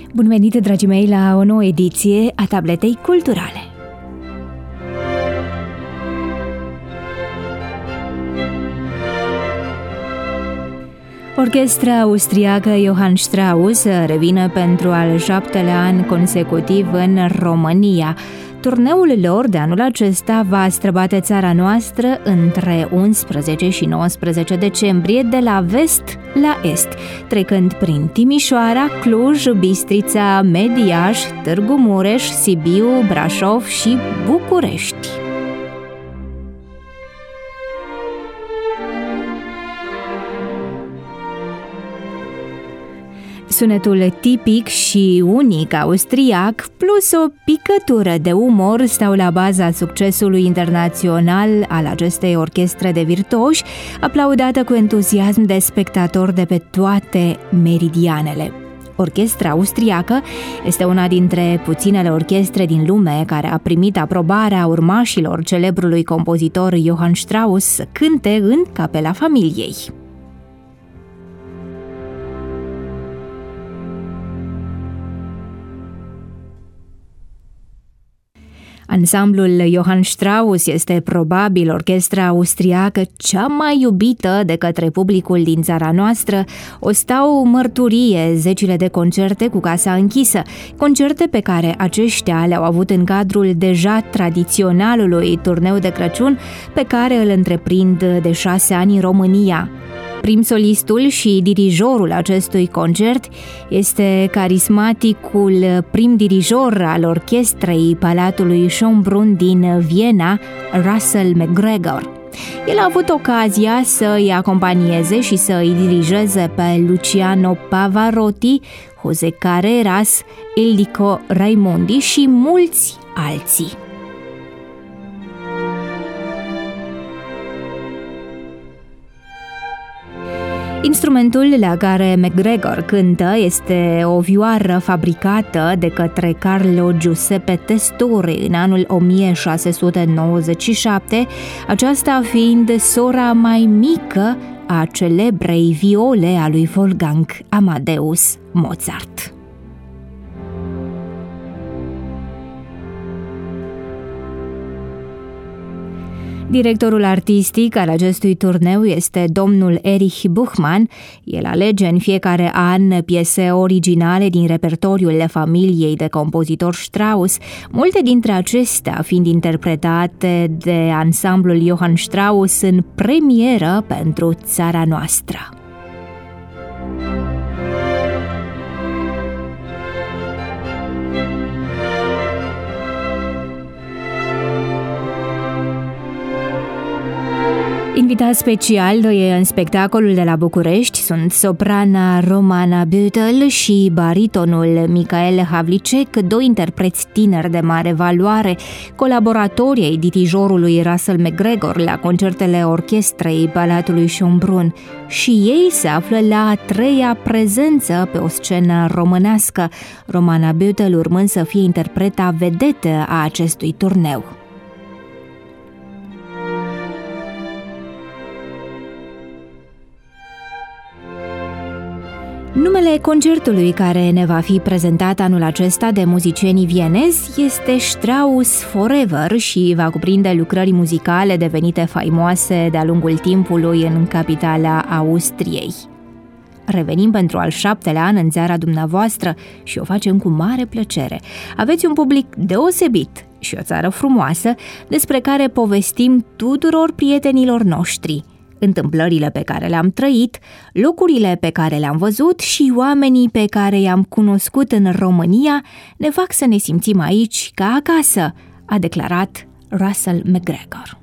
Bun venit, dragii mei, la o nouă ediție a Tabletei Culturale. Orchestra austriacă Johann Strauss revine pentru al 7-lea an consecutiv în România. Turneul lor de anul acesta va străbate țara noastră între 11 și 19 decembrie, de la vest la est, trecând prin Timișoara, Cluj, Bistrița, Mediaș, Târgu Mureș, Sibiu, Brașov și București. Sunetul tipic și unic austriac, plus o picătură de umor, stau la baza succesului internațional al acestei orchestre de virtuoși, aplaudată cu entuziasm de spectatori de pe toate meridianele. Orchestra austriacă este una dintre puținele orchestre din lume care a primit aprobarea urmașilor celebrului compozitor Johann Strauss să cânte în capela familiei. Ansamblul Johann Strauss este probabil orchestra austriacă cea mai iubită de către publicul din țara noastră. O stau mărturie zecile de concerte cu casa închisă, concerte pe care aceștia le-au avut în cadrul deja tradiționalului turneu de Crăciun pe care îl întreprind de 6 ani în România. Prim-solistul și dirijorul acestui concert este carismaticul prim-dirijor al orchestrei Palatului Schönbrunn din Viena, Russell McGregor. El a avut ocazia să îi acompanieze și să îi dirigeze pe Luciano Pavarotti, José Carreras, Ildiko Raimondi și mulți alții. Instrumentul la care McGregor cântă este o vioară fabricată de către Carlo Giuseppe Testore în anul 1697, aceasta fiind sora mai mică a celebrei viole a lui Wolfgang Amadeus Mozart. Directorul artistic al acestui turneu este domnul Erich Buchmann. El alege în fiecare an piese originale din repertoriul familiei de compozitor Strauss, multe dintre acestea fiind interpretate de ansamblul Johann Strauss în premieră pentru țara noastră. Invitați special în spectacolul de la București sunt soprana Romana Böttl și baritonul Michael Havlicek, doi interpreți tineri de mare valoare, colaboratori ai dirijorului Russell McGregor la concertele orchestrei Palatului Schönbrunn. Și ei se află la a 3-a prezență pe o scenă românească, Romana Böttl urmând să fie interpreta vedetă a acestui turneu. Numele concertului care ne va fi prezentat anul acesta de muzicienii vienezi este Strauss Forever și va cuprinde lucrări muzicale devenite faimoase de-a lungul timpului în capitala Austriei. Revenim pentru al 7-lea an în țara dumneavoastră și o facem cu mare plăcere. Aveți un public deosebit și o țară frumoasă despre care povestim tuturor prietenilor noștri. Întâmplările pe care le-am trăit, locurile pe care le-am văzut și oamenii pe care i-am cunoscut în România ne fac să ne simțim aici ca acasă, a declarat Russell McGregor.